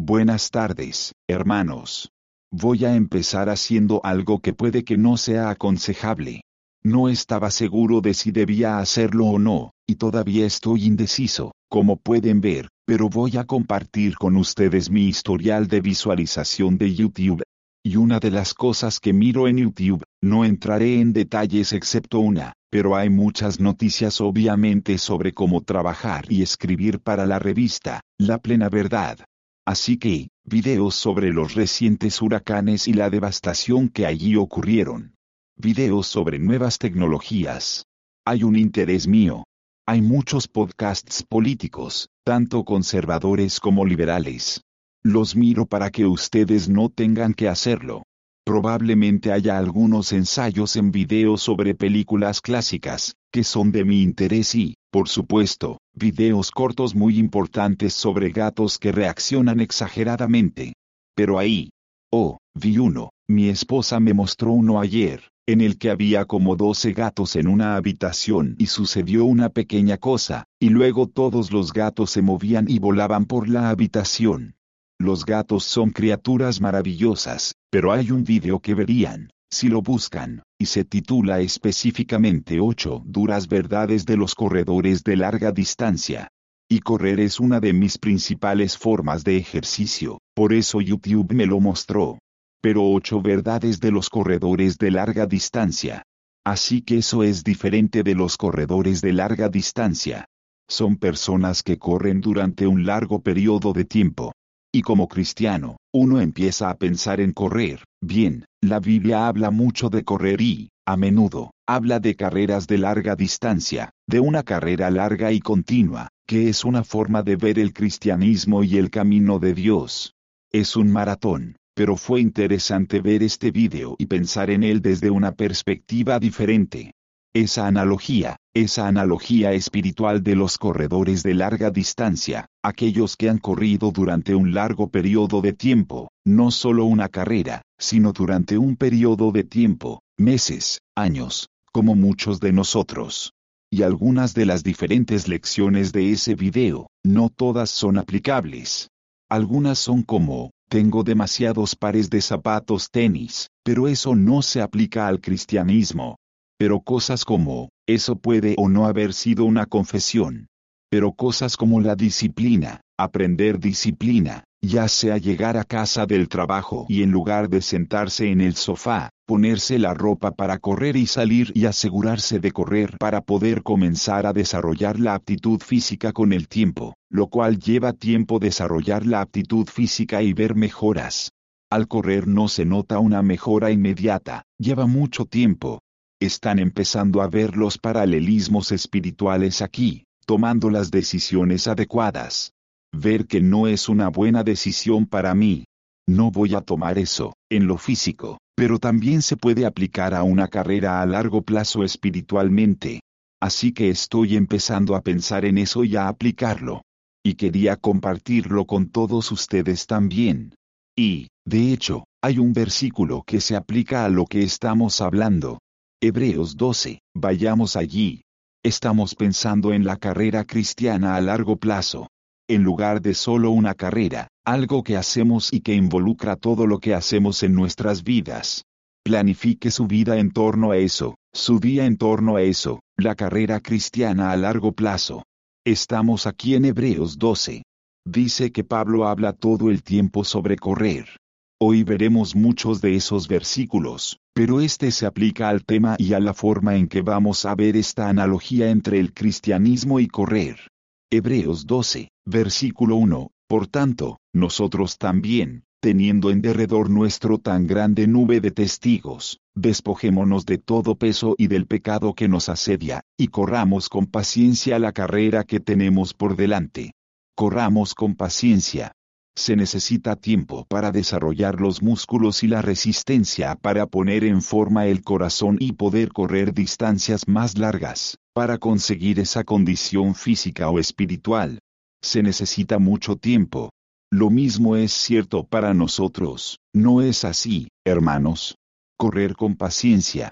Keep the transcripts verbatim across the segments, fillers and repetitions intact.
Buenas tardes, hermanos. Voy a empezar haciendo algo que puede que no sea aconsejable. No estaba seguro de si debía hacerlo o no, y todavía estoy indeciso, como pueden ver, pero voy a compartir con ustedes mi historial de visualización de YouTube. Y una de las cosas que miro en YouTube, no entraré en detalles excepto una, pero hay muchas noticias obviamente sobre cómo trabajar y escribir para la revista, La Plena Verdad. Así que, videos sobre los recientes huracanes y la devastación que allí ocurrieron. Videos sobre nuevas tecnologías. Hay un interés mío. Hay muchos podcasts políticos, tanto conservadores como liberales. Los miro para que ustedes no tengan que hacerlo. Probablemente haya algunos ensayos en video sobre películas clásicas, que son de mi interés y, por supuesto, videos cortos muy importantes sobre gatos que reaccionan exageradamente. Pero ahí. Oh, vi uno, mi esposa me mostró uno ayer, en el que había como doce gatos en una habitación y sucedió una pequeña cosa, y luego todos los gatos se movían y volaban por la habitación. Los gatos son criaturas maravillosas, pero hay un video que verían, si lo buscan, y se titula específicamente ocho duras verdades de los corredores de larga distancia. Y correr es una de mis principales formas de ejercicio, por eso YouTube me lo mostró. Pero ocho verdades de los corredores de larga distancia. Así que eso es diferente de los corredores de larga distancia. Son personas que corren durante un largo periodo de tiempo. Y como cristiano, uno empieza a pensar en correr. Bien, la Biblia habla mucho de correr y, a menudo, habla de carreras de larga distancia, de una carrera larga y continua, que es una forma de ver el cristianismo y el camino de Dios. Es un maratón, pero fue interesante ver este video y pensar en él desde una perspectiva diferente. Esa analogía, esa analogía espiritual de los corredores de larga distancia, aquellos que han corrido durante un largo periodo de tiempo, no solo una carrera, sino durante un periodo de tiempo, meses, años, como muchos de nosotros. Y algunas de las diferentes lecciones de ese video, no todas son aplicables. Algunas son como, tengo demasiados pares de zapatos tenis, pero eso no se aplica al cristianismo. Pero cosas como, eso puede o no haber sido una confesión. Pero cosas como la disciplina, aprender disciplina, ya sea llegar a casa del trabajo y en lugar de sentarse en el sofá, ponerse la ropa para correr y salir y asegurarse de correr para poder comenzar a desarrollar la aptitud física con el tiempo, lo cual lleva tiempo desarrollar la aptitud física y ver mejoras. Al correr no se nota una mejora inmediata, lleva mucho tiempo. Están empezando a ver los paralelismos espirituales aquí, tomando las decisiones adecuadas. Ver que no es una buena decisión para mí. No voy a tomar eso, en lo físico, pero también se puede aplicar a una carrera a largo plazo espiritualmente. Así que estoy empezando a pensar en eso y a aplicarlo. Y quería compartirlo con todos ustedes también. Y, de hecho, hay un versículo que se aplica a lo que estamos hablando. Hebreos doce, vayamos allí. Estamos pensando en la carrera cristiana a largo plazo. En lugar de solo una carrera, algo que hacemos y que involucra todo lo que hacemos en nuestras vidas. Planifique su vida en torno a eso, su día en torno a eso, la carrera cristiana a largo plazo. Estamos aquí en Hebreos doce. Dice que Pablo habla todo el tiempo sobre correr. Hoy veremos muchos de esos versículos, pero este se aplica al tema y a la forma en que vamos a ver esta analogía entre el cristianismo y correr. Hebreos doce, versículo uno, por tanto, nosotros también, teniendo en derredor nuestro tan grande nube de testigos, despojémonos de todo peso y del pecado que nos asedia, y corramos con paciencia la carrera que tenemos por delante. Corramos con paciencia. Se necesita tiempo para desarrollar los músculos y la resistencia para poner en forma el corazón y poder correr distancias más largas, para conseguir esa condición física o espiritual. Se necesita mucho tiempo. Lo mismo es cierto para nosotros, ¿no es así, hermanos? Correr con paciencia.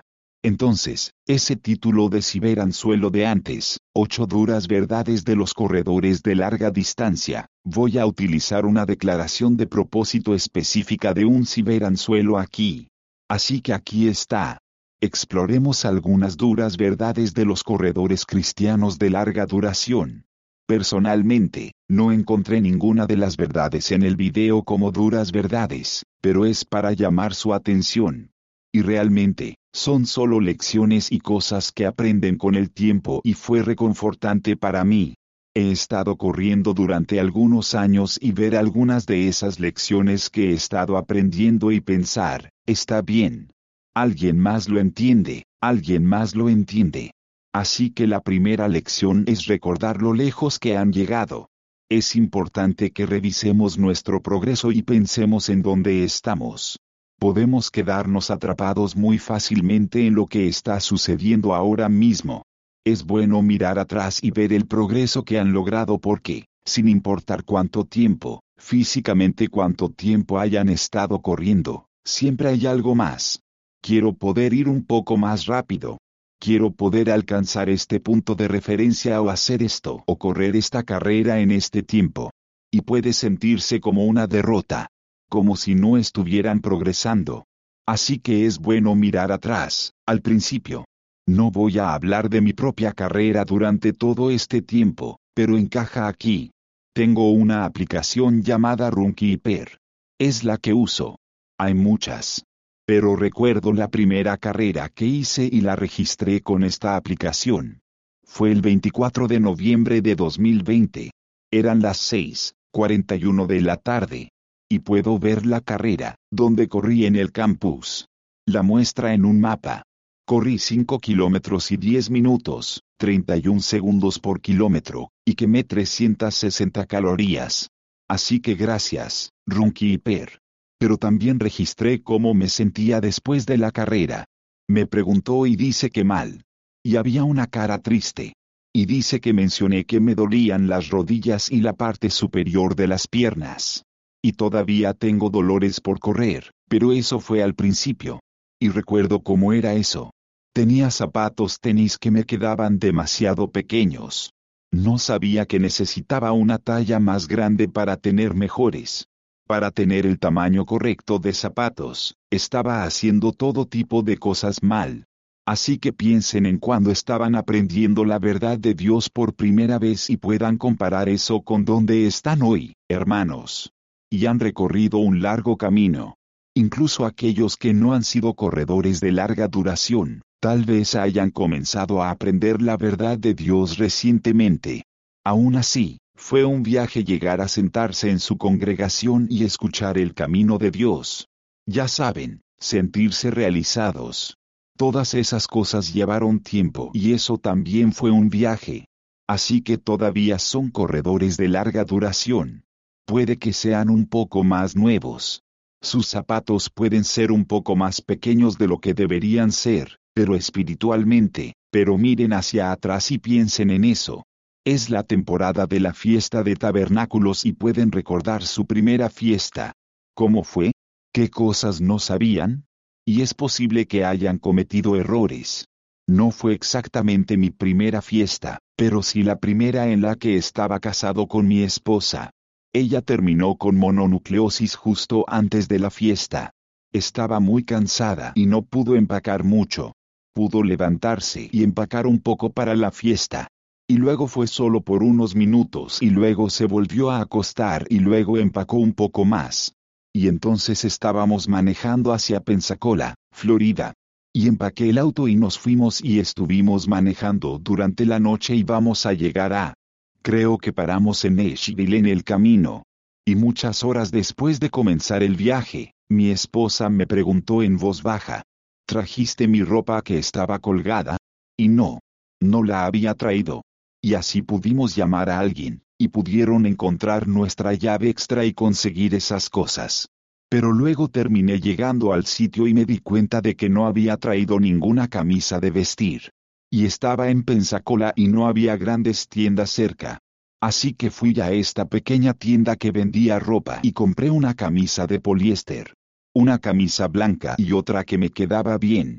Entonces, ese título de ciberanzuelo de antes, ocho duras verdades de los corredores de larga distancia, voy a utilizar una declaración de propósito específica de un ciberanzuelo aquí. Así que aquí está. Exploremos algunas duras verdades de los corredores cristianos de larga duración. Personalmente, no encontré ninguna de las verdades en el video como duras verdades, pero es para llamar su atención. Y realmente, son solo lecciones y cosas que aprenden con el tiempo y fue reconfortante para mí. He estado corriendo durante algunos años y ver algunas de esas lecciones que he estado aprendiendo y pensar, está bien. Alguien más lo entiende, alguien más lo entiende. Así que la primera lección es recordar lo lejos que han llegado. Es importante que revisemos nuestro progreso y pensemos en dónde estamos. Podemos quedarnos atrapados muy fácilmente en lo que está sucediendo ahora mismo. Es bueno mirar atrás y ver el progreso que han logrado porque, sin importar cuánto tiempo, físicamente cuánto tiempo hayan estado corriendo, siempre hay algo más. Quiero poder ir un poco más rápido. Quiero poder alcanzar este punto de referencia o hacer esto o correr esta carrera en este tiempo. Y puede sentirse como una derrota, como si no estuvieran progresando. Así que es bueno mirar atrás, al principio. No voy a hablar de mi propia carrera durante todo este tiempo, pero encaja aquí. Tengo una aplicación llamada Runkeeper. Es la que uso. Hay muchas. Pero recuerdo la primera carrera que hice y la registré con esta aplicación. Fue el veinticuatro de noviembre de dos mil veinte. Eran las seis cuarenta y uno de la tarde. Y puedo ver la carrera, donde corrí en el campus. La muestra en un mapa. Corrí cinco kilómetros y diez minutos, treinta y un segundos por kilómetro, y quemé trescientas sesenta calorías. Así que gracias, Runkeeper. Pero también registré cómo me sentía después de la carrera. Me preguntó y dice que mal. Y había una cara triste. Y dice que mencioné que me dolían las rodillas y la parte superior de las piernas. Y todavía tengo dolores por correr, pero eso fue al principio. Y recuerdo cómo era eso. Tenía zapatos tenis que me quedaban demasiado pequeños. No sabía que necesitaba una talla más grande para tener mejores. Para tener el tamaño correcto de zapatos, estaba haciendo todo tipo de cosas mal. Así que piensen en cuando estaban aprendiendo la verdad de Dios por primera vez y puedan comparar eso con donde están hoy, hermanos. Y han recorrido un largo camino. Incluso aquellos que no han sido corredores de larga duración, tal vez hayan comenzado a aprender la verdad de Dios recientemente. Aún así, fue un viaje llegar a sentarse en su congregación y escuchar el camino de Dios. Ya saben, sentirse realizados. Todas esas cosas llevaron tiempo y eso también fue un viaje. Así que todavía son corredores de larga duración. Puede que sean un poco más nuevos. Sus zapatos pueden ser un poco más pequeños de lo que deberían ser, pero espiritualmente, pero miren hacia atrás y piensen en eso. Es la temporada de la fiesta de tabernáculos y pueden recordar su primera fiesta. ¿Cómo fue? ¿Qué cosas no sabían? Y es posible que hayan cometido errores. No fue exactamente mi primera fiesta, pero sí la primera en la que estaba casado con mi esposa. Ella terminó con mononucleosis justo antes de la fiesta. Estaba muy cansada y no pudo empacar mucho. Pudo levantarse y empacar un poco para la fiesta. Y luego fue solo por unos minutos y luego se volvió a acostar y luego empacó un poco más. Y entonces estábamos manejando hacia Pensacola, Florida. Y empaqué el auto y nos fuimos y estuvimos manejando durante la noche y vamos a llegar a... Creo que paramos en Nashville en el camino. Y muchas horas después de comenzar el viaje, mi esposa me preguntó en voz baja, ¿trajiste mi ropa que estaba colgada? Y no, no la había traído. Y así pudimos llamar a alguien, y pudieron encontrar nuestra llave extra y conseguir esas cosas. Pero luego terminé llegando al sitio y me di cuenta de que no había traído ninguna camisa de vestir. Y estaba en Pensacola y no había grandes tiendas cerca. Así que fui a esta pequeña tienda que vendía ropa y compré una camisa de poliéster. Una camisa blanca y otra que me quedaba bien.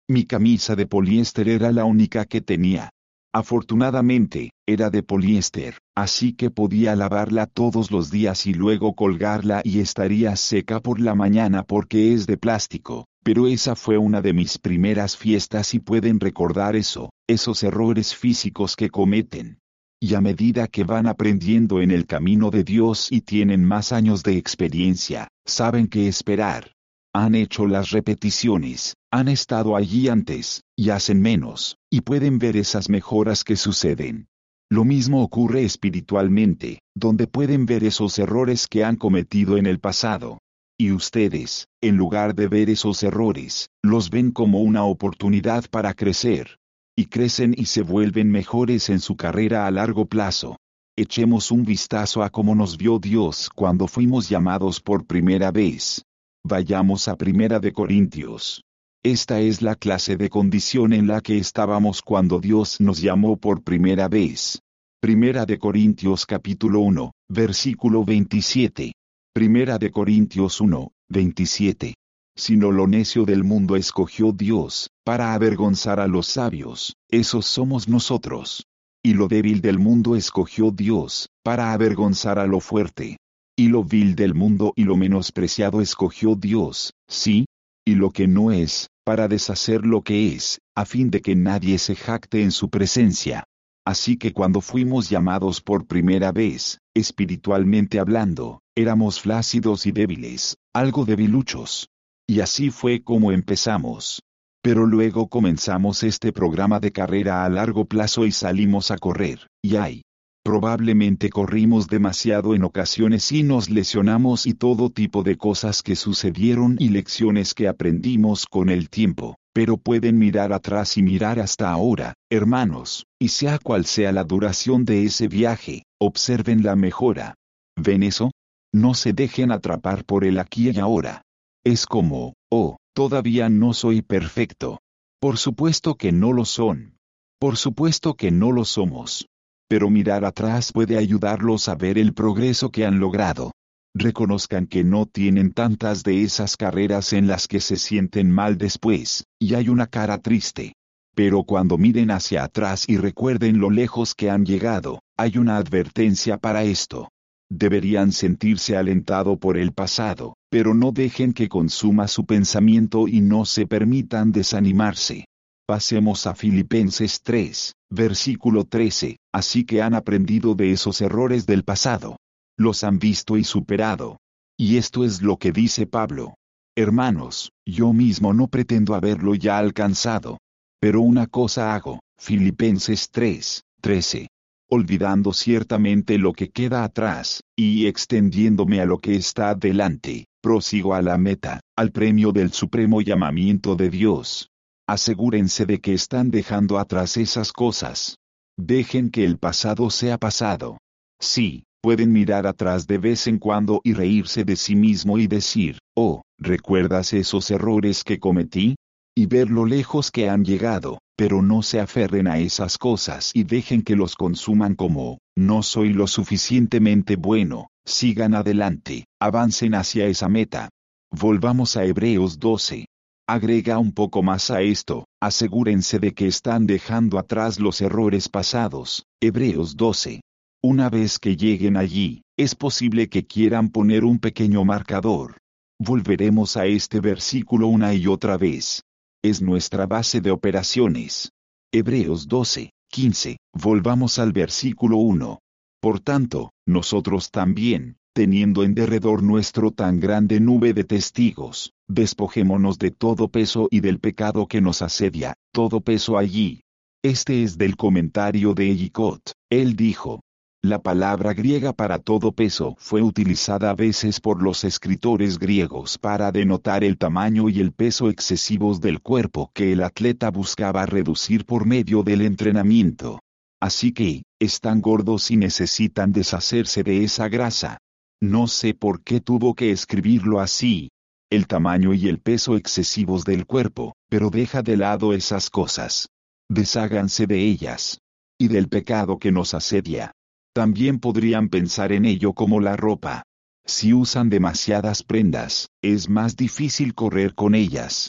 Mi camisa de poliéster era la única que tenía. Afortunadamente, era de poliéster, así que podía lavarla todos los días y luego colgarla y estaría seca por la mañana porque es de plástico, pero esa fue una de mis primeras fiestas y pueden recordar eso, esos errores físicos que cometen. Y a medida que van aprendiendo en el camino de Dios y tienen más años de experiencia, saben qué esperar. Han hecho las repeticiones, han estado allí antes, y hacen menos, y pueden ver esas mejoras que suceden. Lo mismo ocurre espiritualmente, donde pueden ver esos errores que han cometido en el pasado. Y ustedes, en lugar de ver esos errores, los ven como una oportunidad para crecer. Y crecen y se vuelven mejores en su carrera a largo plazo. Echemos un vistazo a cómo nos vio Dios cuando fuimos llamados por primera vez. Vayamos a Primera de Corintios. Esta es la clase de condición en la que estábamos cuando Dios nos llamó por primera vez. Primera de Corintios capítulo uno, versículo veintisiete. Primera de Corintios uno, veintisiete. Sino lo necio del mundo escogió Dios, para avergonzar a los sabios, esos somos nosotros. Y lo débil del mundo escogió Dios, para avergonzar a lo fuerte. Y lo vil del mundo y lo menospreciado escogió Dios, sí, y lo que no es, para deshacer lo que es, a fin de que nadie se jacte en su presencia. Así que cuando fuimos llamados por primera vez, espiritualmente hablando, éramos flácidos y débiles, algo debiluchos. Y así fue como empezamos. Pero luego comenzamos este programa de carrera a largo plazo y salimos a correr, y ay. Probablemente corrimos demasiado en ocasiones y nos lesionamos y todo tipo de cosas que sucedieron y lecciones que aprendimos con el tiempo, pero pueden mirar atrás y mirar hasta ahora, hermanos, y sea cual sea la duración de ese viaje, observen la mejora. ¿Ven eso? No se dejen atrapar por el aquí y ahora. Es como, oh, todavía no soy perfecto. Por supuesto que no lo son. Por supuesto que no lo somos. Pero mirar atrás puede ayudarlos a ver el progreso que han logrado. Reconozcan que no tienen tantas de esas carreras en las que se sienten mal después, y hay una cara triste. Pero cuando miren hacia atrás y recuerden lo lejos que han llegado, hay una advertencia para esto. Deberían sentirse alentado por el pasado, pero no dejen que consuma su pensamiento y no se permitan desanimarse. Pasemos a Filipenses tres, versículo trece, así que han aprendido de esos errores del pasado. Los han visto y superado. Y esto es lo que dice Pablo. Hermanos, yo mismo no pretendo haberlo ya alcanzado. Pero una cosa hago, Filipenses tres, trece. Olvidando ciertamente lo que queda atrás, y extendiéndome a lo que está delante, prosigo a la meta, al premio del supremo llamamiento de Dios. Asegúrense de que están dejando atrás esas cosas. Dejen que el pasado sea pasado. Sí, pueden mirar atrás de vez en cuando y reírse de sí mismo y decir, oh, ¿recuerdas esos errores que cometí? Y ver lo lejos que han llegado, pero no se aferren a esas cosas y dejen que los consuman como, no soy lo suficientemente bueno, sigan adelante, avancen hacia esa meta. Volvamos a Hebreos doce. Agrega un poco más a esto, asegúrense de que están dejando atrás los errores pasados, Hebreos doce. Una vez que lleguen allí, es posible que quieran poner un pequeño marcador. Volveremos a este versículo una y otra vez. Es nuestra base de operaciones. Hebreos doce, quince, volvamos al versículo uno. Por tanto, nosotros también, teniendo en derredor nuestro tan grande nube de testigos, despojémonos de todo peso y del pecado que nos asedia, todo peso allí. Este es del comentario de Ellicott. Él dijo, la palabra griega para todo peso fue utilizada a veces por los escritores griegos para denotar el tamaño y el peso excesivos del cuerpo que el atleta buscaba reducir por medio del entrenamiento. Así que, están gordos y necesitan deshacerse de esa grasa. No sé por qué tuvo que escribirlo así. El tamaño y el peso excesivos del cuerpo, pero deja de lado esas cosas. Desháganse de ellas. Y del pecado que nos asedia. También podrían pensar en ello como la ropa. Si usan demasiadas prendas, es más difícil correr con ellas.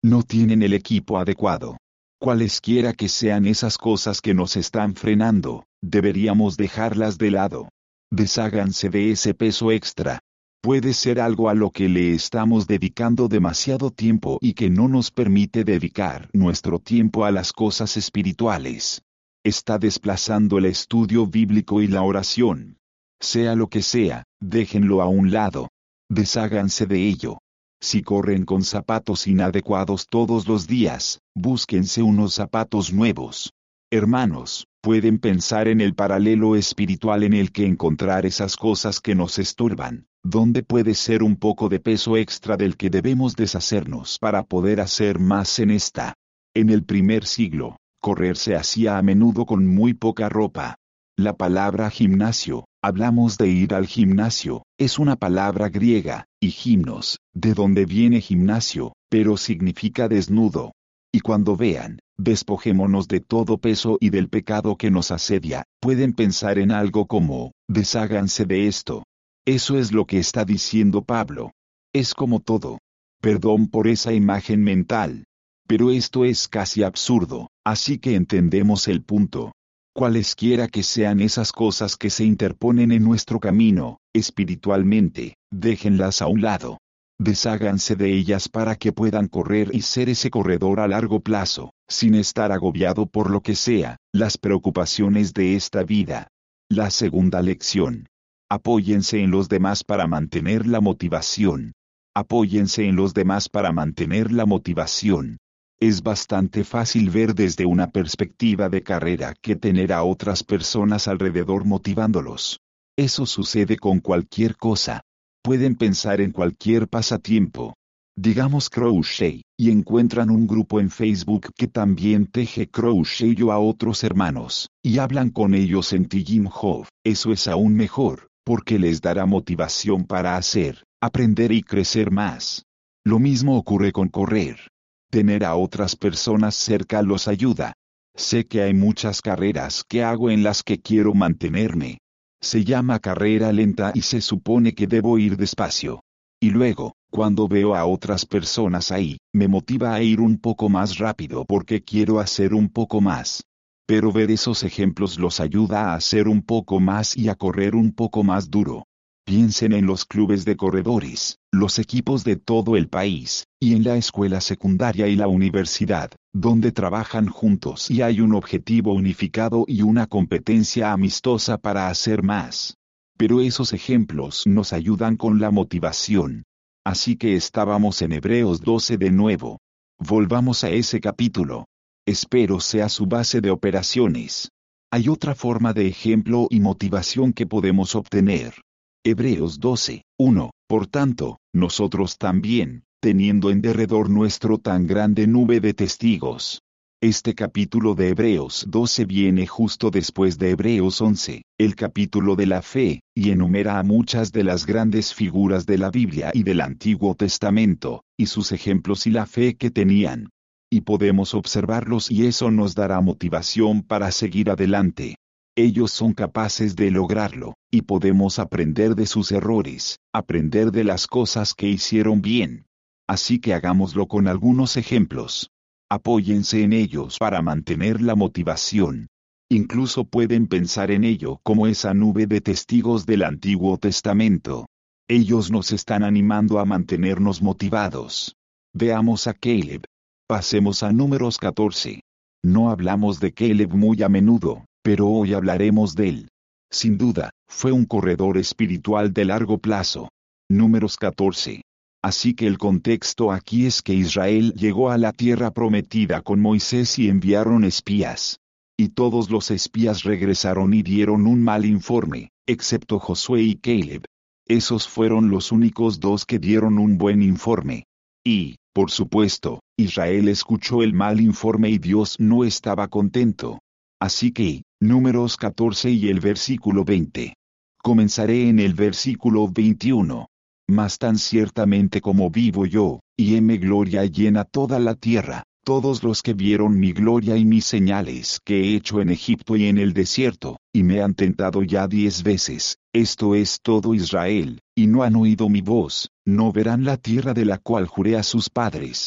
No tienen el equipo adecuado. Cualesquiera que sean esas cosas que nos están frenando, deberíamos dejarlas de lado. Desháganse de ese peso extra. Puede ser algo a lo que le estamos dedicando demasiado tiempo y que no nos permite dedicar nuestro tiempo a las cosas espirituales. Está desplazando el estudio bíblico y la oración. Sea lo que sea, déjenlo a un lado. Desháganse de ello. Si corren con zapatos inadecuados todos los días, búsquense unos zapatos nuevos. Hermanos, pueden pensar en el paralelo espiritual en el que encontrar esas cosas que nos estorban, donde puede ser un poco de peso extra del que debemos deshacernos para poder hacer más en esta. En el primer siglo, correr se hacía a menudo con muy poca ropa. La palabra gimnasio, hablamos de ir al gimnasio, es una palabra griega, y gimnos, de donde viene gimnasio, pero significa desnudo. Y cuando vean, despojémonos de todo peso y del pecado que nos asedia, pueden pensar en algo como, desháganse de esto. Eso es lo que está diciendo Pablo. Es como todo. Perdón por esa imagen mental. Pero esto es casi absurdo, así que entendemos el punto. Cualesquiera que sean esas cosas que se interponen en nuestro camino, espiritualmente, déjenlas a un lado. Desháganse de ellas para que puedan correr y ser ese corredor a largo plazo, sin estar agobiado por lo que sea, las preocupaciones de esta vida. La segunda lección. Apóyense en los demás para mantener la motivación. Apóyense en los demás para mantener la motivación. Es bastante fácil ver desde una perspectiva de carrera que tener a otras personas alrededor motivándolos. Eso sucede con cualquier cosa. Pueden pensar en cualquier pasatiempo. Digamos crochet, y encuentran un grupo en Facebook que también teje crochet a otros hermanos, y hablan con ellos en Tillin Hov. Eso es aún mejor, porque les dará motivación para hacer, aprender y crecer más. Lo mismo ocurre con correr. Tener a otras personas cerca los ayuda. Sé que hay muchas carreras que hago en las que quiero mantenerme. Se llama carrera lenta y se supone que debo ir despacio. Y luego, cuando veo a otras personas ahí, me motiva a ir un poco más rápido porque quiero hacer un poco más. Pero ver esos ejemplos los ayuda a hacer un poco más y a correr un poco más duro. Piensen en los clubes de corredores, los equipos de todo el país, y en la escuela secundaria y la universidad, donde trabajan juntos y hay un objetivo unificado y una competencia amistosa para hacer más. Pero esos ejemplos nos ayudan con la motivación. Así que estábamos en Hebreos doce de nuevo. Volvamos a ese capítulo. Espero sea su base de operaciones. Hay otra forma de ejemplo y motivación que podemos obtener. Hebreos doce, uno. Por tanto, nosotros también, teniendo en derredor nuestro tan grande nube de testigos. Este capítulo de Hebreos doce viene justo después de Hebreos once, el capítulo de la fe, y enumera a muchas de las grandes figuras de la Biblia y del Antiguo Testamento, y sus ejemplos y la fe que tenían. Y podemos observarlos y eso nos dará motivación para seguir adelante. Ellos son capaces de lograrlo, y podemos aprender de sus errores, aprender de las cosas que hicieron bien. Así que hagámoslo con algunos ejemplos. Apóyense en ellos para mantener la motivación. Incluso pueden pensar en ello como esa nube de testigos del Antiguo Testamento. Ellos nos están animando a mantenernos motivados. Veamos a Caleb. Pasemos a Números catorce. No hablamos de Caleb muy a menudo, pero hoy hablaremos de él. Sin duda, fue un corredor espiritual de largo plazo. Números catorce. Así que el contexto aquí es que Israel llegó a la tierra prometida con Moisés y enviaron espías. Y todos los espías regresaron y dieron un mal informe, excepto Josué y Caleb. Esos fueron los únicos dos que dieron un buen informe. Y, por supuesto, Israel escuchó el mal informe y Dios no estaba contento. Así que, Números catorce y el versículo veinte. Comenzaré en el versículo veintiuno. Mas tan ciertamente como vivo yo, y heme gloria llena toda la tierra, todos los que vieron mi gloria y mis señales que he hecho en Egipto y en el desierto, y me han tentado ya diez veces, esto es todo Israel, y no han oído mi voz, no verán la tierra de la cual juré a sus padres.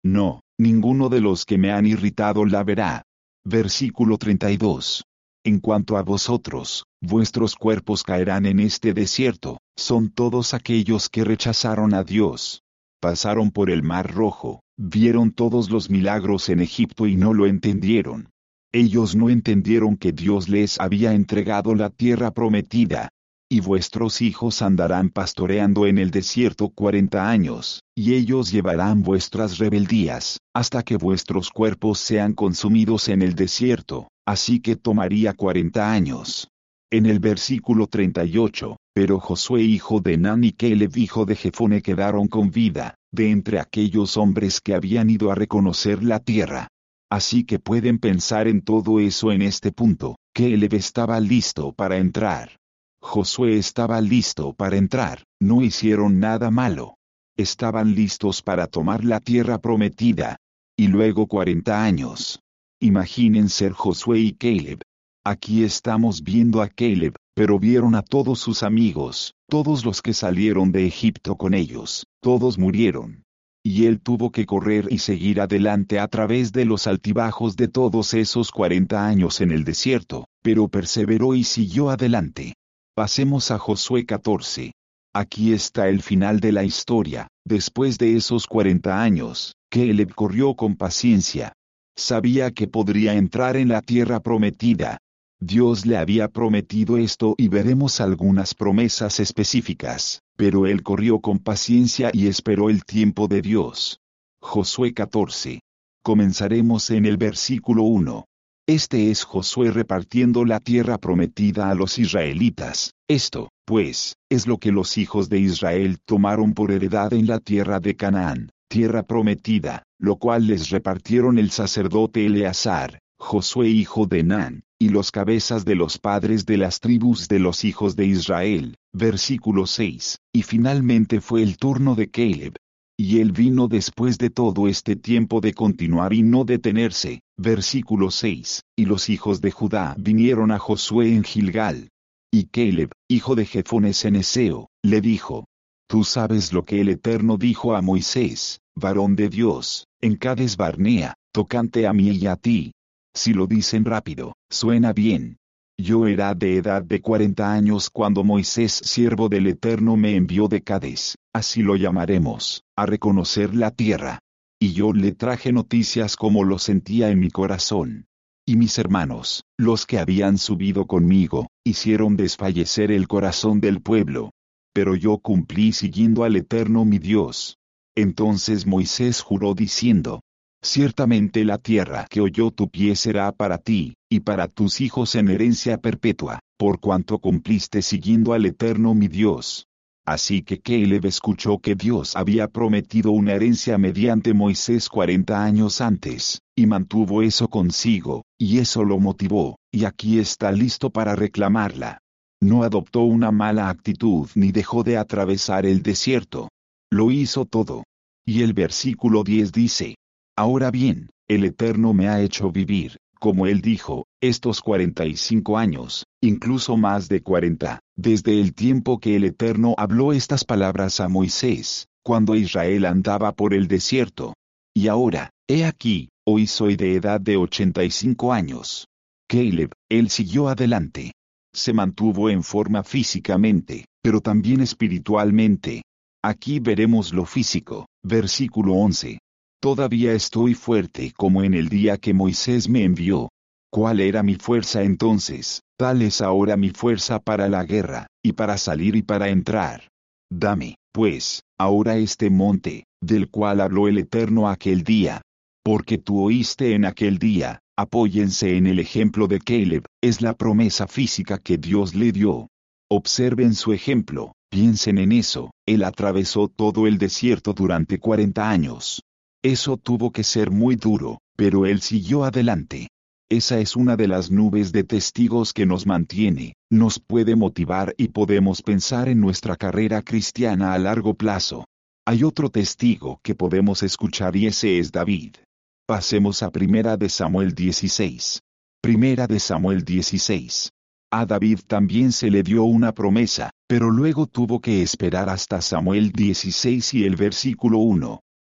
No, ninguno de los que me han irritado la verá. Versículo treinta y dos. En cuanto a vosotros, vuestros cuerpos caerán en este desierto, son todos aquellos que rechazaron a Dios. Pasaron por el Mar Rojo, vieron todos los milagros en Egipto y no lo entendieron. Ellos no entendieron que Dios les había entregado la tierra prometida. Y vuestros hijos andarán pastoreando en el desierto cuarenta años, y ellos llevarán vuestras rebeldías, hasta que vuestros cuerpos sean consumidos en el desierto, así que tomaría cuarenta años. En el versículo treinta y ocho, pero Josué hijo de Nun y Caleb hijo de Jefone quedaron con vida, de entre aquellos hombres que habían ido a reconocer la tierra. Así que pueden pensar en todo eso en este punto, Caleb estaba listo para entrar. Josué estaba listo para entrar, no hicieron nada malo. Estaban listos para tomar la tierra prometida. Y luego cuarenta años. Imaginen ser Josué y Caleb. Aquí estamos viendo a Caleb, pero vieron a todos sus amigos, todos los que salieron de Egipto con ellos, todos murieron. Y él tuvo que correr y seguir adelante a través de los altibajos de todos esos cuarenta años en el desierto, pero perseveró y siguió adelante. Pasemos a Josué catorce. Aquí está el final de la historia. Después de esos cuarenta años, Caleb corrió con paciencia. Sabía que podría entrar en la tierra prometida. Dios le había prometido esto y veremos algunas promesas específicas, pero él corrió con paciencia y esperó el tiempo de Dios. Josué catorce. Comenzaremos en el versículo uno. Este es Josué repartiendo la tierra prometida a los israelitas. Esto, pues, es lo que los hijos de Israel tomaron por heredad en la tierra de Canaán, tierra prometida, lo cual les repartieron el sacerdote Eleazar, Josué hijo de Nun, y los cabezas de los padres de las tribus de los hijos de Israel. Versículo seis. Y finalmente fue el turno de Caleb. Y él vino después de todo este tiempo de continuar y no detenerse. Versículo seis. Y los hijos de Judá vinieron a Josué en Gilgal. Y Caleb, hijo de Jefone ceneseo, le dijo: Tú sabes lo que el Eterno dijo a Moisés, varón de Dios, en Cades Barnea, tocante a mí y a ti. Si lo dicen rápido, suena bien. Yo era de edad de cuarenta años cuando Moisés, siervo del Eterno, me envió de Cades, así lo llamaremos, a reconocer la tierra. Y yo le traje noticias como lo sentía en mi corazón. Y mis hermanos, los que habían subido conmigo, hicieron desfallecer el corazón del pueblo. Pero yo cumplí siguiendo al Eterno mi Dios. Entonces Moisés juró diciendo: Ciertamente la tierra que oyó tu pie será para ti, y para tus hijos en herencia perpetua, por cuanto cumpliste siguiendo al Eterno mi Dios. Así que Caleb escuchó que Dios había prometido una herencia mediante Moisés cuarenta años antes, y mantuvo eso consigo, y eso lo motivó, y aquí está listo para reclamarla. No adoptó una mala actitud ni dejó de atravesar el desierto. Lo hizo todo. Y el versículo diez dice: Ahora bien, el Eterno me ha hecho vivir, como él dijo, estos cuarenta y cinco años, incluso más de cuarenta, desde el tiempo que el Eterno habló estas palabras a Moisés, cuando Israel andaba por el desierto. Y ahora, he aquí, hoy soy de edad de ochenta y cinco años. Caleb, él siguió adelante. Se mantuvo en forma físicamente, pero también espiritualmente. Aquí veremos lo físico, versículo once. Todavía estoy fuerte como en el día que Moisés me envió. ¿Cuál era mi fuerza entonces? Tal es ahora mi fuerza para la guerra, y para salir y para entrar. Dame, pues, ahora este monte, del cual habló el Eterno aquel día. Porque tú oíste en aquel día, apóyense en el ejemplo de Caleb, es la promesa física que Dios le dio. Observen su ejemplo, piensen en eso, él atravesó todo el desierto durante cuarenta años. Eso tuvo que ser muy duro, pero él siguió adelante. Esa es una de las nubes de testigos que nos mantiene, nos puede motivar y podemos pensar en nuestra carrera cristiana a largo plazo. Hay otro testigo que podemos escuchar y ese es David. Pasemos a Primera de Samuel dieciséis. Primera de Samuel dieciséis. A David también se le dio una promesa, pero luego tuvo que esperar hasta Samuel dieciséis y el versículo uno.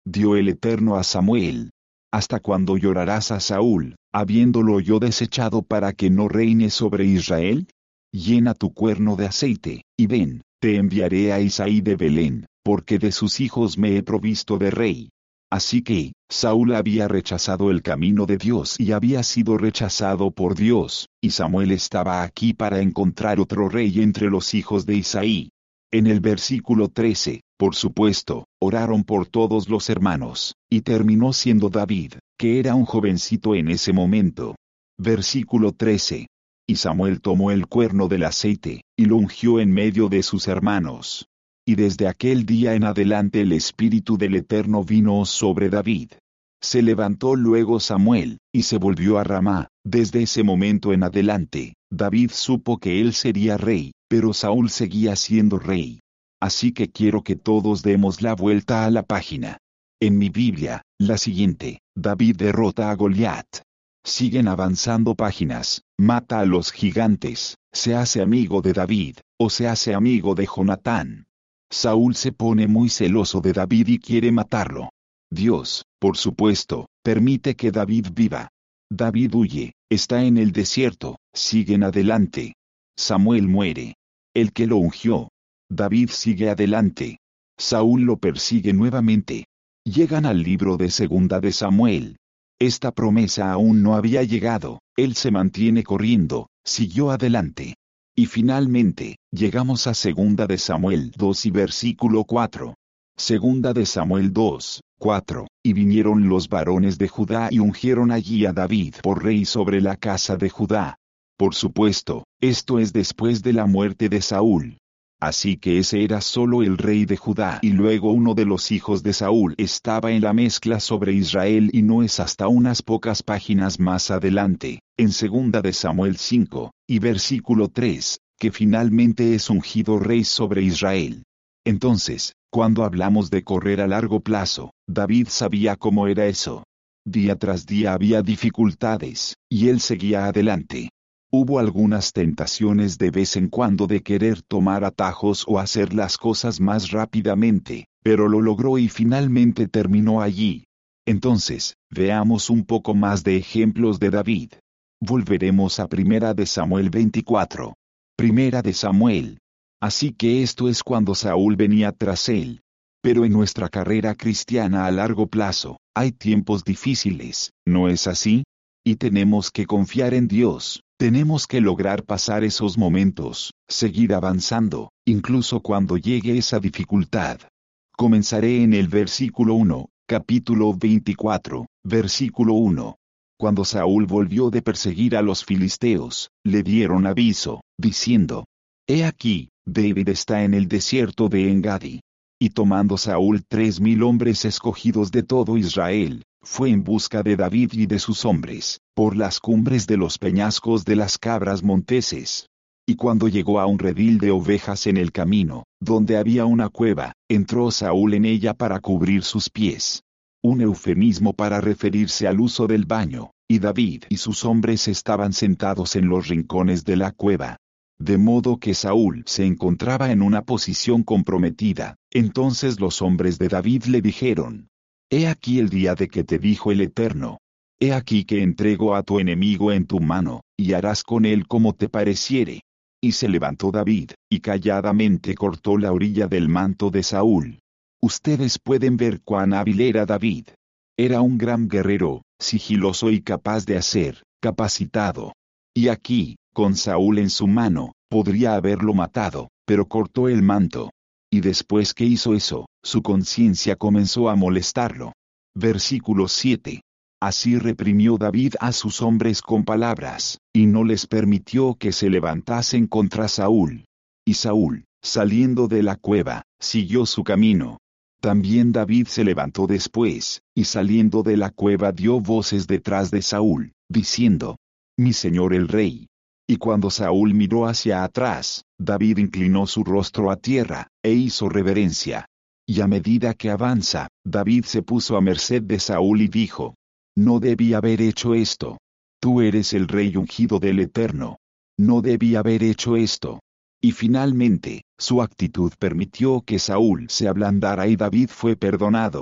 dio el Eterno a Samuel. ¿Hasta cuándo llorarás a Saúl, habiéndolo yo desechado para que no reine sobre Israel? Llena tu cuerno de aceite, y ven, te enviaré a Isaí de Belén, porque de sus hijos me he provisto de rey. Así que, Saúl había rechazado el camino de Dios y había sido rechazado por Dios, y Samuel estaba aquí para encontrar otro rey entre los hijos de Isaí. En el versículo trece, por supuesto, oraron por todos los hermanos, y terminó siendo David, que era un jovencito en ese momento. Versículo trece. Y Samuel tomó el cuerno del aceite, y lo ungió en medio de sus hermanos. Y desde aquel día en adelante el Espíritu del Eterno vino sobre David. Se levantó luego Samuel, y se volvió a Ramá. Desde ese momento en adelante, David supo que él sería rey, pero Saúl seguía siendo rey. Así que quiero que todos demos la vuelta a la página. En mi Biblia, la siguiente, David derrota a Goliat. Siguen avanzando páginas, mata a los gigantes, se hace amigo de David, o se hace amigo de Jonatán. Saúl se pone muy celoso de David y quiere matarlo. Dios, por supuesto, permite que David viva. David huye, está en el desierto, siguen adelante. Samuel muere. El que lo ungió. David sigue adelante. Saúl lo persigue nuevamente. Llegan al libro de Segunda de Samuel. Esta promesa aún no había llegado, él se mantiene corriendo, siguió adelante. Y finalmente, llegamos a Segunda de Samuel dos y versículo cuatro. Segunda de Samuel dos, cuatro. Y vinieron los varones de Judá y ungieron allí a David por rey sobre la casa de Judá. Por supuesto, esto es después de la muerte de Saúl. Así que ese era solo el rey de Judá y luego uno de los hijos de Saúl estaba en la mezcla sobre Israel y no es hasta unas pocas páginas más adelante, en Segunda de Samuel cinco, y versículo tres, que finalmente es ungido rey sobre Israel. Entonces, cuando hablamos de correr a largo plazo, David sabía cómo era eso. Día tras día había dificultades, y él seguía adelante. Hubo algunas tentaciones de vez en cuando de querer tomar atajos o hacer las cosas más rápidamente, pero lo logró y finalmente terminó allí. Entonces, veamos un poco más de ejemplos de David. Volveremos a Primera de Samuel veinticuatro. Primera de Samuel. Así que esto es cuando Saúl venía tras él. Pero en nuestra carrera cristiana a largo plazo, hay tiempos difíciles, ¿no es así? Y tenemos que confiar en Dios. Tenemos que lograr pasar esos momentos, seguir avanzando, incluso cuando llegue esa dificultad. Comenzaré en el versículo uno, capítulo veinticuatro, versículo uno. Cuando Saúl volvió de perseguir a los filisteos, le dieron aviso, diciendo: He aquí, David está en el desierto de Engadi. Y tomando Saúl tres mil hombres escogidos de todo Israel, fue en busca de David y de sus hombres, por las cumbres de los peñascos de las cabras monteses. Y cuando llegó a un redil de ovejas en el camino, donde había una cueva, entró Saúl en ella para cubrir sus pies. Un eufemismo para referirse al uso del baño, y David y sus hombres estaban sentados en los rincones de la cueva. De modo que Saúl se encontraba en una posición comprometida. Entonces los hombres de David le dijeron: He aquí el día de que te dijo el Eterno. He aquí que entrego a tu enemigo en tu mano, y harás con él como te pareciere. Y se levantó David, y calladamente cortó la orilla del manto de Saúl. Ustedes pueden ver cuán hábil era David. Era un gran guerrero, sigiloso y capaz de hacer, capacitado. Y aquí, con Saúl en su mano, podría haberlo matado, pero cortó el manto. Y después que hizo eso, su conciencia comenzó a molestarlo. Versículo siete. Así reprimió David a sus hombres con palabras, y no les permitió que se levantasen contra Saúl. Y Saúl, saliendo de la cueva, siguió su camino. También David se levantó después, y saliendo de la cueva dio voces detrás de Saúl, diciendo: Mi señor el rey. Y cuando Saúl miró hacia atrás, David inclinó su rostro a tierra, e hizo reverencia. Y a medida que avanza, David se puso a merced de Saúl y dijo: No debí haber hecho esto. Tú eres el rey ungido del Eterno. No debí haber hecho esto. Y finalmente, su actitud permitió que Saúl se ablandara y David fue perdonado.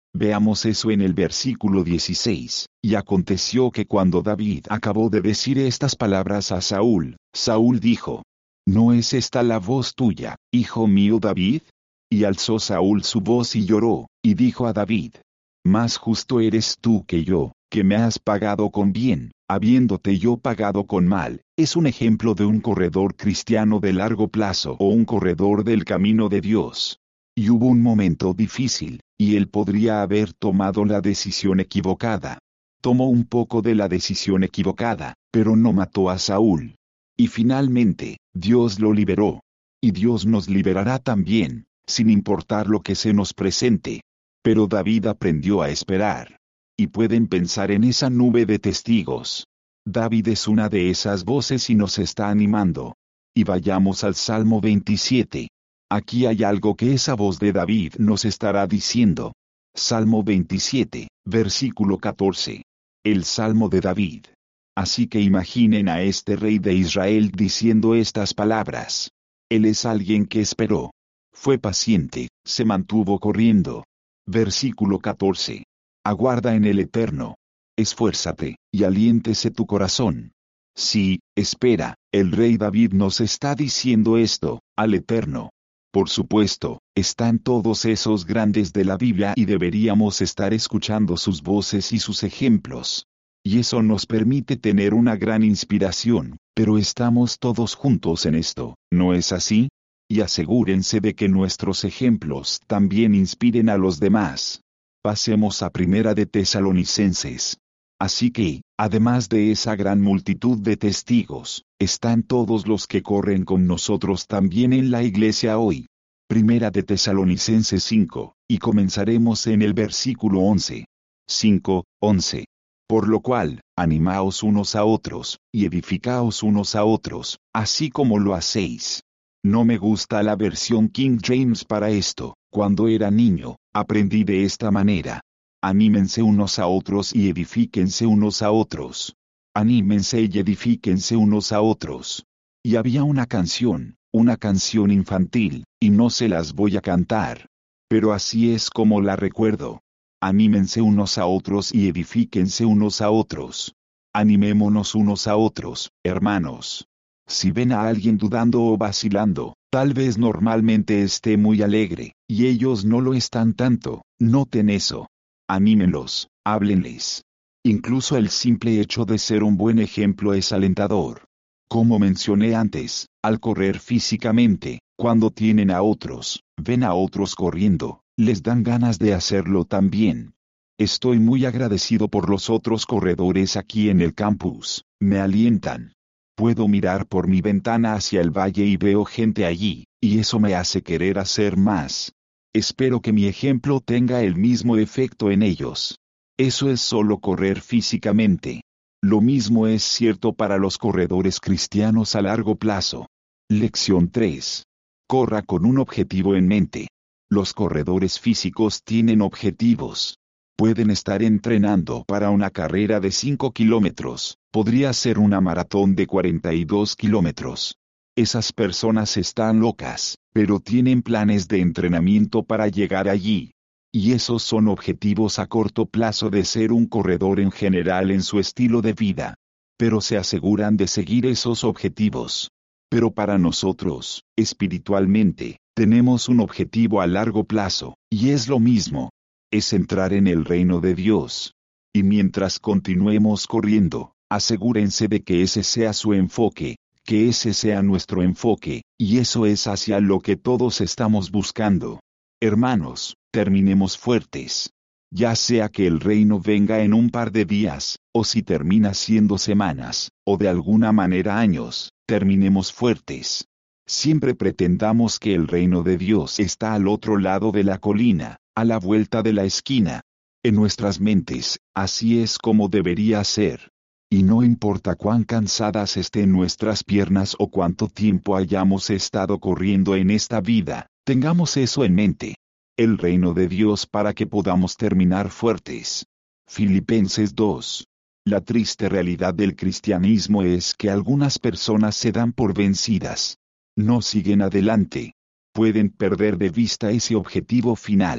Veamos eso en el versículo dieciséis. Y aconteció que cuando David acabó de decir estas palabras a Saúl, Saúl dijo: ¿No es esta la voz tuya, hijo mío David? Y alzó Saúl su voz y lloró, y dijo a David: Más justo eres tú que yo, que me has pagado con bien, habiéndote yo pagado con mal. Es un ejemplo de un corredor cristiano de largo plazo o un corredor del camino de Dios. Y hubo un momento difícil, y él podría haber tomado la decisión equivocada. Tomó un poco de la decisión equivocada, pero no mató a Saúl. Y finalmente, Dios lo liberó. Y Dios nos liberará también, sin importar lo que se nos presente. Pero David aprendió a esperar. Y pueden pensar en esa nube de testigos. David es una de esas voces y nos está animando. Y vayamos al Salmo veintisiete. Aquí hay algo que esa voz de David nos estará diciendo. Salmo veintisiete, versículo catorce. El Salmo de David. Así que imaginen a este rey de Israel diciendo estas palabras. Él es alguien que esperó. Fue paciente, se mantuvo corriendo. Versículo catorce. Aguarda en el Eterno. Esfuérzate, y aliéntese tu corazón. Sí, espera, el rey David nos está diciendo esto, al Eterno. Por supuesto, están todos esos grandes de la Biblia y deberíamos estar escuchando sus voces y sus ejemplos. Y eso nos permite tener una gran inspiración, pero estamos todos juntos en esto, ¿no es así? Y asegúrense de que nuestros ejemplos también inspiren a los demás. Pasemos a Primera de Tesalonicenses. Así que, además de esa gran multitud de testigos, están todos los que corren con nosotros también en la iglesia hoy. Primera de Tesalonicenses cinco, y comenzaremos en el versículo once. cinco, once. Por lo cual, animaos unos a otros, y edificaos unos a otros, así como lo hacéis. No me gusta la versión King James para esto. Cuando era niño, aprendí de esta manera. Anímense unos a otros y edifíquense unos a otros. Anímense y edifíquense unos a otros. Y había una canción, una canción infantil, y no se las voy a cantar. Pero así es como la recuerdo. Anímense unos a otros y edifíquense unos a otros. Animémonos unos a otros, hermanos. Si ven a alguien dudando o vacilando, tal vez normalmente esté muy alegre, y ellos no lo están tanto, noten eso. Anímenlos, háblenles. Incluso el simple hecho de ser un buen ejemplo es alentador. Como mencioné antes, al correr físicamente, cuando tienen a otros, ven a otros corriendo, les dan ganas de hacerlo también. Estoy muy agradecido por los otros corredores aquí en el campus, me alientan. Puedo mirar por mi ventana hacia el valle y veo gente allí, y eso me hace querer hacer más. Espero que mi ejemplo tenga el mismo efecto en ellos. Eso es solo correr físicamente. Lo mismo es cierto para los corredores cristianos a largo plazo. Lección tres. Corra con un objetivo en mente. Los corredores físicos tienen objetivos. Pueden estar entrenando para una carrera de cinco kilómetros, podría ser una maratón de cuarenta y dos kilómetros. Esas personas están locas, pero tienen planes de entrenamiento para llegar allí. Y esos son objetivos a corto plazo de ser un corredor en general en su estilo de vida. Pero se aseguran de seguir esos objetivos. Pero para nosotros, espiritualmente, tenemos un objetivo a largo plazo, y es lo mismo. Es entrar en el reino de Dios. Y mientras continuemos corriendo, asegúrense de que ese sea su enfoque, que ese sea nuestro enfoque, y eso es hacia lo que todos estamos buscando. Hermanos, terminemos fuertes. Ya sea que el reino venga en un par de días, o si termina siendo semanas, o de alguna manera años, terminemos fuertes. Siempre pretendamos que el reino de Dios está al otro lado de la colina, a la vuelta de la esquina. En nuestras mentes, así es como debería ser. Y no importa cuán cansadas estén nuestras piernas o cuánto tiempo hayamos estado corriendo en esta vida, tengamos eso en mente. El reino de Dios para que podamos terminar fuertes. Filipenses dos. La triste realidad del cristianismo es que algunas personas se dan por vencidas. No siguen adelante. Pueden perder de vista ese objetivo final.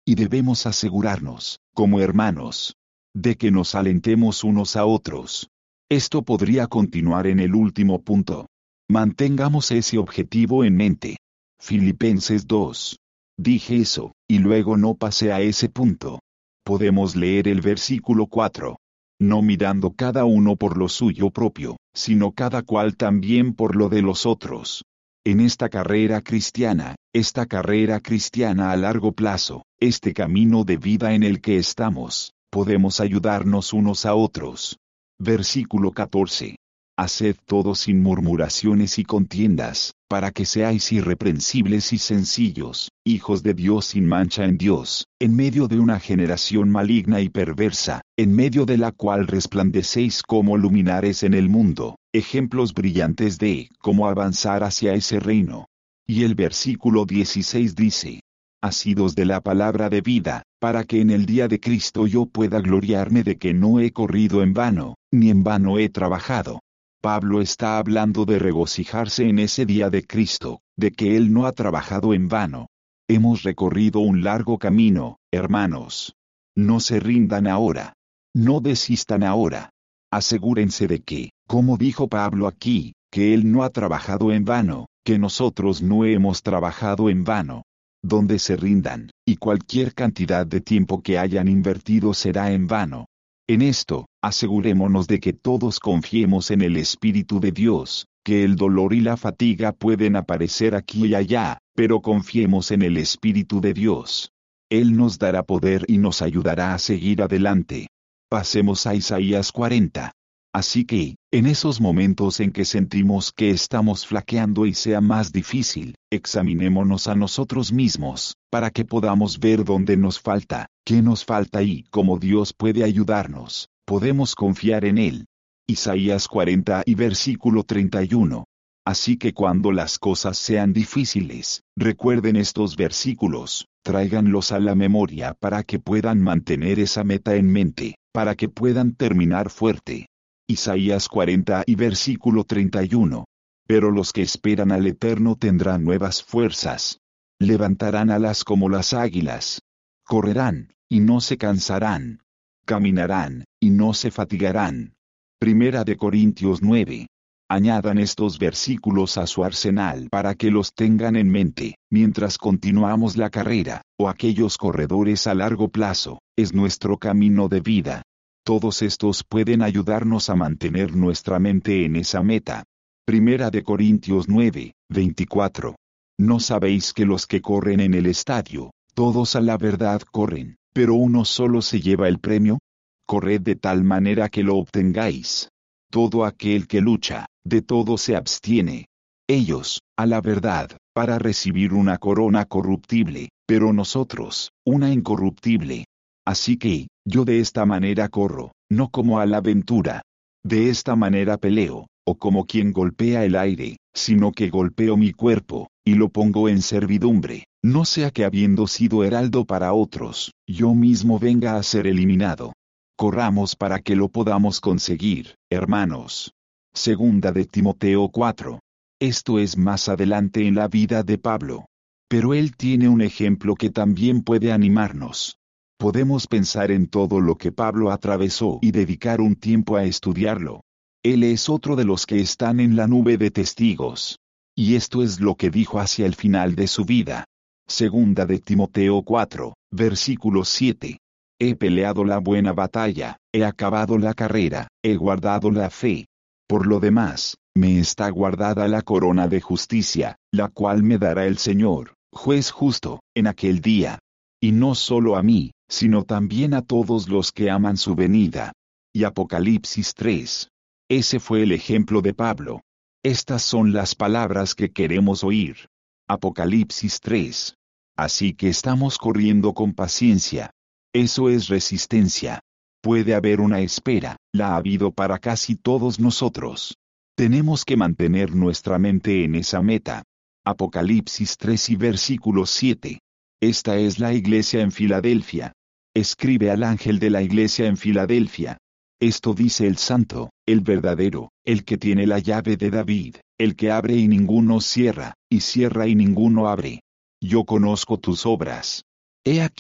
Y debemos asegurarnos, como hermanos, de que nos alentemos unos a otros. Esto podría continuar en el último punto. Mantengamos ese objetivo en mente. Filipenses dos. Dije eso, y luego no pasé a ese punto. Podemos leer el versículo cuatro. No mirando cada uno por lo suyo propio, sino cada cual también por lo de los otros. En esta carrera cristiana, esta carrera cristiana a largo plazo, este camino de vida en el que estamos, podemos ayudarnos unos a otros. Versículo catorce. Haced todo sin murmuraciones y contiendas, para que seáis irreprensibles y sencillos, hijos de Dios sin mancha en Dios, en medio de una generación maligna y perversa, en medio de la cual resplandecéis como luminares en el mundo, ejemplos brillantes de cómo avanzar hacia ese reino. Y el versículo dieciséis dice: asidos de la palabra de vida, para que en el día de Cristo yo pueda gloriarme de que no he corrido en vano, ni en vano he trabajado. Pablo está hablando de regocijarse en ese día de Cristo, de que él no ha trabajado en vano. Hemos recorrido un largo camino, hermanos. No se rindan ahora. No desistan ahora. Asegúrense de que, como dijo Pablo aquí, que él no ha trabajado en vano, que nosotros no hemos trabajado en vano. Donde se rindan, y cualquier cantidad de tiempo que hayan invertido será en vano. En esto, asegurémonos de que todos confiemos en el Espíritu de Dios, que el dolor y la fatiga pueden aparecer aquí y allá, pero confiemos en el Espíritu de Dios. Él nos dará poder y nos ayudará a seguir adelante. Pasemos a Isaías cuarenta. Así que, en esos momentos en que sentimos que estamos flaqueando y sea más difícil, examinémonos a nosotros mismos, para que podamos ver dónde nos falta, qué nos falta y cómo Dios puede ayudarnos. Podemos confiar en Él. Isaías cuarenta y versículo treinta y uno. Así que cuando las cosas sean difíciles, recuerden estos versículos, tráiganlos a la memoria para que puedan mantener esa meta en mente, para que puedan terminar fuerte. Isaías cuarenta y versículo treinta y uno. Pero los que esperan al Eterno tendrán nuevas fuerzas. Levantarán alas como las águilas. Correrán, y no se cansarán. Caminarán, y no se fatigarán. Primera de Corintios nueve. Añadan estos versículos a su arsenal para que los tengan en mente, mientras continuamos la carrera, o aquellos corredores a largo plazo, es nuestro camino de vida. Todos estos pueden ayudarnos a mantener nuestra mente en esa meta. Primera de Corintios nueve, veinticuatro. ¿No sabéis que los que corren en el estadio, todos a la verdad corren, pero uno solo se lleva el premio? Corred de tal manera que lo obtengáis. Todo aquel que lucha, de todo se abstiene. Ellos, a la verdad, para recibir una corona corruptible, pero nosotros, una incorruptible. Así que, yo de esta manera corro, no como a la aventura. De esta manera peleo, o como quien golpea el aire, sino que golpeo mi cuerpo, y lo pongo en servidumbre, no sea que habiendo sido heraldo para otros, yo mismo venga a ser eliminado. Corramos para que lo podamos conseguir, hermanos. Segunda de Timoteo cuatro. Esto es más adelante en la vida de Pablo. Pero él tiene un ejemplo que también puede animarnos. Podemos pensar en todo lo que Pablo atravesó y dedicar un tiempo a estudiarlo. Él es otro de los que están en la nube de testigos. Y esto es lo que dijo hacia el final de su vida. Segunda de Timoteo cuatro, versículo siete. He peleado la buena batalla, he acabado la carrera, he guardado la fe. Por lo demás, me está guardada la corona de justicia, la cual me dará el Señor, juez justo, en aquel día. Y no solo a mí, sino también a todos los que aman su venida. Y Apocalipsis tres. Ese fue el ejemplo de Pablo. Estas son las palabras que queremos oír. Apocalipsis tres. Así que estamos corriendo con paciencia. Eso es resistencia. Puede haber una espera, la ha habido para casi todos nosotros. Tenemos que mantener nuestra mente en esa meta. Apocalipsis tres y versículo siete. Esta es la iglesia en Filadelfia. Escribe al ángel de la iglesia en Filadelfia. Esto dice el santo, el verdadero, el que tiene la llave de David, el que abre y ninguno cierra, y cierra y ninguno abre. Yo conozco tus obras. He aquí,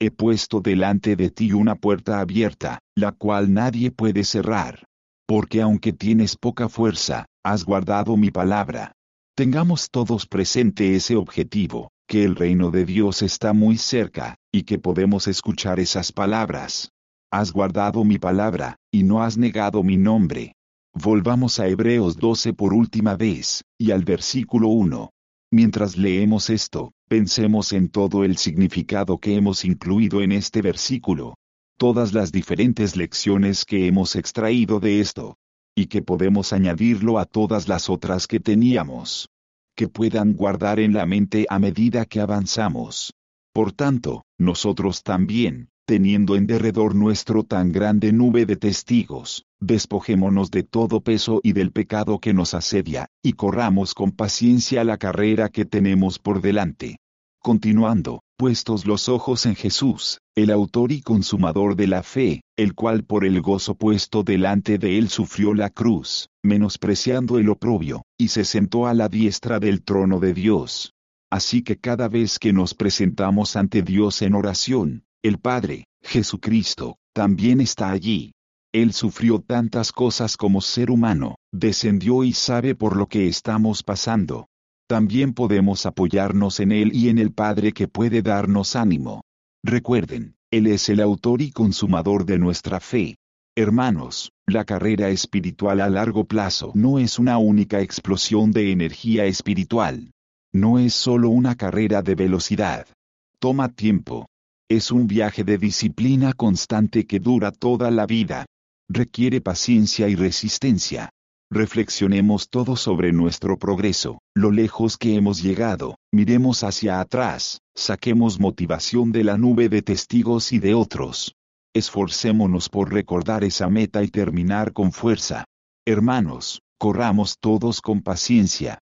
He puesto delante de ti una puerta abierta, la cual nadie puede cerrar. Porque aunque tienes poca fuerza, has guardado mi palabra. Tengamos todos presente ese objetivo, que el reino de Dios está muy cerca, y que podemos escuchar esas palabras. Has guardado mi palabra, y no has negado mi nombre. Volvamos a Hebreos doce por última vez, y al versículo uno. Mientras leemos esto, pensemos en todo el significado que hemos incluido en este versículo. Todas las diferentes lecciones que hemos extraído de esto. Y que podemos añadirlo a todas las otras que teníamos. Que puedan guardar en la mente a medida que avanzamos. Por tanto, nosotros también, teniendo en derredor nuestro tan grande nube de testigos, despojémonos de todo peso y del pecado que nos asedia, y corramos con paciencia la carrera que tenemos por delante. Continuando, puestos los ojos en Jesús, el autor y consumador de la fe, el cual por el gozo puesto delante de él sufrió la cruz, menospreciando el oprobio, y se sentó a la diestra del trono de Dios. Así que cada vez que nos presentamos ante Dios en oración, el Padre, Jesucristo, también está allí. Él sufrió tantas cosas como ser humano, descendió y sabe por lo que estamos pasando. También podemos apoyarnos en Él y en el Padre que puede darnos ánimo. Recuerden, Él es el autor y consumador de nuestra fe. Hermanos, la carrera espiritual a largo plazo no es una única explosión de energía espiritual. No es solo una carrera de velocidad. Toma tiempo. Es un viaje de disciplina constante que dura toda la vida. Requiere paciencia y resistencia. Reflexionemos todos sobre nuestro progreso, lo lejos que hemos llegado, miremos hacia atrás, saquemos motivación de la nube de testigos y de otros. Esforcémonos por recordar esa meta y terminar con fuerza. Hermanos, corramos todos con paciencia,